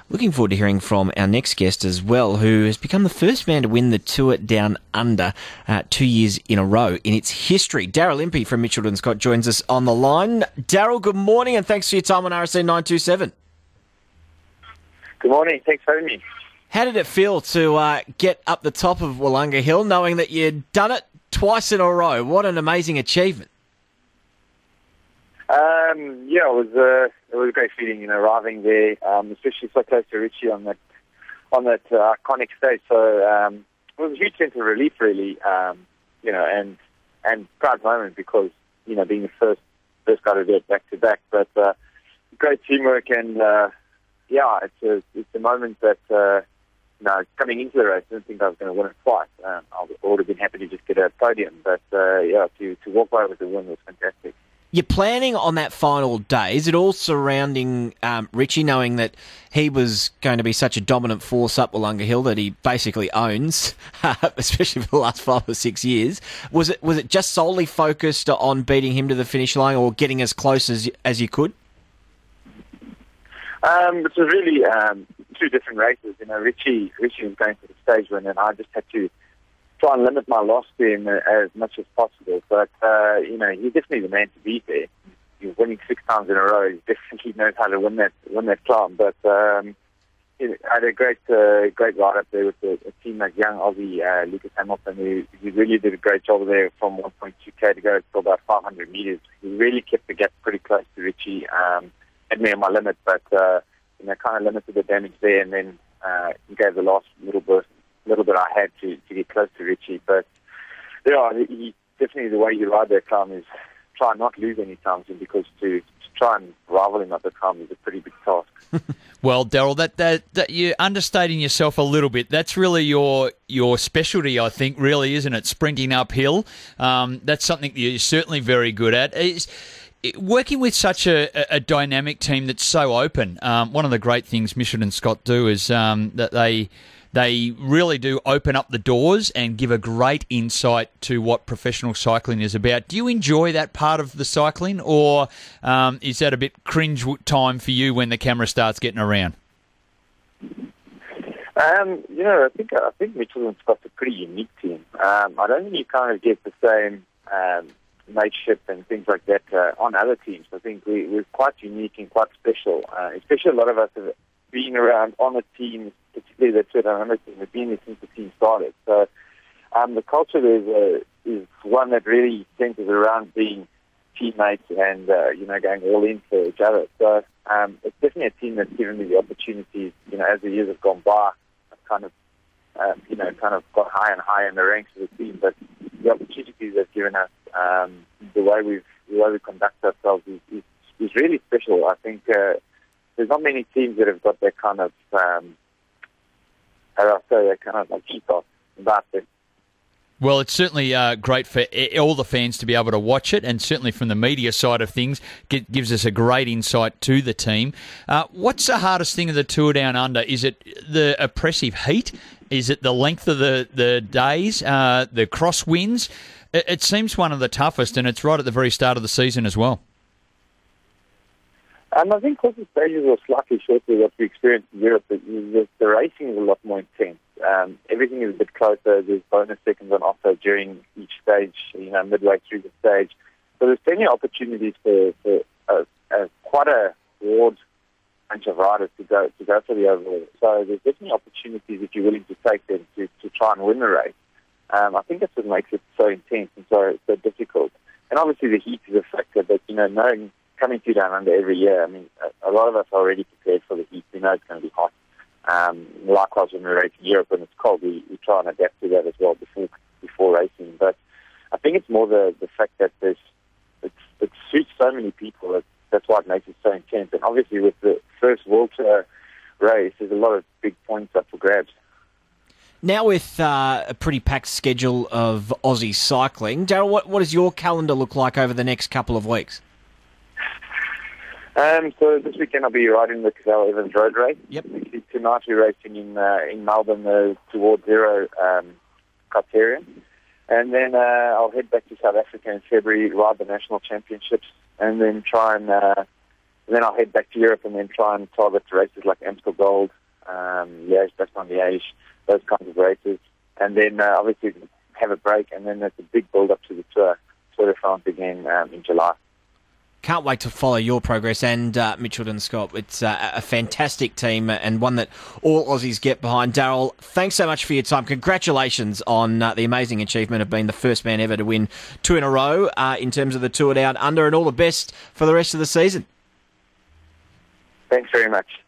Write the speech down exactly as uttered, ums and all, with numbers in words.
Looking forward to hearing from our next guest as well, who has become the first man to win the Tour Down Under uh, two years in a row in its history. Daryl Impey from Mitchelton Scott joins us on the line. Daryl, good morning and thanks for your time on R S N nine two seven. Good morning. Thanks for having me. How did it feel to uh, get up the top of Willunga Hill, knowing that you'd done it twice in a row? What an amazing achievement. Um, yeah, it was uh, it was a great feeling, you know, arriving there, um, especially so close to Richie on that on that uh, iconic stage. So um, it was a huge sense of relief, really, um, you know, and and proud moment because you know being the first first guy to do it back to back. But uh, great teamwork and uh, yeah, it's a it's a moment that uh, you know coming into the race, I didn't think I was going to win it twice. Um, I would have been happy to just get a podium, but uh, yeah, to to walk away with the win was fantastic. You're planning on that final day. Is it all surrounding um, Richie, knowing that he was going to be such a dominant force up Willunga Hill that he basically owns, especially for the last five or six years? Was it was it just solely focused on beating him to the finish line or getting as close as as you could? Um, it was really um, two different races. You know, Richie Richie was going for the stage win, and I just had to try and limit my loss to him as much as possible. But, uh, you know, he's definitely the man to beat there. He's winning six times in a row. He definitely knows how to win that win that climb. But um, I had a great uh, great ride up there with a, a team like young Aussie uh, Lucas Hamilton, who, who really did a great job there from one point two K to go to about five hundred metres. He really kept the gap pretty close to Richie. Um, had me on my limit, but, uh, you know, kind of limited the damage there, and then uh, he gave the last little bit little bit I had to, to get close to Richie. But yeah, he, definitely the way you ride that climb is try and not lose any time, because to, to try and rival him at the climb is a pretty big task. Well, Daryl, that, that that you're understating yourself a little bit. That's really your your specialty, I think, really, isn't it? Sprinting uphill. Um, that's something that you're certainly very good at. Is working with such a, a dynamic team that's so open. Um, one of the great things Mitchelton Scott do is um, that they They really do open up the doors and give a great insight to what professional cycling is about. Do you enjoy that part of the cycling, or um, is that a bit cringe time for you when the camera starts getting around? Um, you know, I think I think Mitchelton Scott's a pretty unique team. Um, I don't think you kind of get the same um, mateship and things like that uh, on other teams. I think we, we're quite unique and quite special. Uh, especially a lot of us have been around on the teams, particularly the Tour Down Under team, have been there since the team started. So um, the culture there is, uh, is one that really centers around being teammates and, uh, you know, going all in for each other. So um, it's definitely a team that's given me the opportunities, you know, as the years have gone by, I've kind of, um, you know, kind of got higher and higher in the ranks of the team. But the opportunities they've given us, um, the way we've, the way we conduct ourselves is, is, is really special. I think uh, there's not many teams that have got that kind of, um, how do I say, that kind of like ethos about them. Well, it's certainly uh, great for all the fans to be able to watch it, and certainly from the media side of things, get, gives us a great insight to the team. Uh, what's the hardest thing of the Tour Down Under? Is it the oppressive heat? Is it the length of the, the days, uh, the crosswinds? It, it seems one of the toughest, and it's right at the very start of the season as well. Um, I think because the stages are slightly shorter than what we experienced in Europe, the, the, the racing is a lot more intense. Um, everything is a bit closer. There's bonus seconds on offer during each stage, you know, midway through the stage. So there's plenty of opportunities for, for uh, uh, quite a broad bunch of riders to go to go for the overall. So there's definitely opportunities if you're willing to take them to, to try and win the race. Um, I think that's what makes it so intense and so so difficult. And obviously the heat is a factor, but, you know, knowing coming to Down Under every year, I mean, a, a lot of us are already prepared for the heat. We know it's going to be hot. Um, likewise, when we race in Europe when it's cold, we, we try and adapt to that as well before before racing. But I think it's more the, the fact that there's it's, it suits so many people. That, that's why it makes it so intense. And obviously, with the first World Tour race, there's a lot of big points up for grabs. Now with uh, a pretty packed schedule of Aussie cycling, Daryl, what, what does your calendar look like over the next couple of weeks? Um, so this weekend I'll be riding the Cadel Evans Road Race. Yep. Tonight we're racing in uh, in Melbourne uh, towards Zero um, Criterion. And then uh, I'll head back to South Africa in February, ride the national championships, and then try and, uh, and then I'll head back to Europe and then try and target races like Amstel Gold, Liège, those kinds of races. And then uh, obviously have a break, and then there's a big build-up to the Tour, Tour de France again um, in July. Can't wait to follow your progress and uh, Mitchelton Scott. It's uh, a fantastic team and one that all Aussies get behind. Daryl, thanks so much for your time. Congratulations on uh, the amazing achievement of being the first man ever to win two in a row uh, in terms of the Tour Down Under, and all the best for the rest of the season. Thanks very much.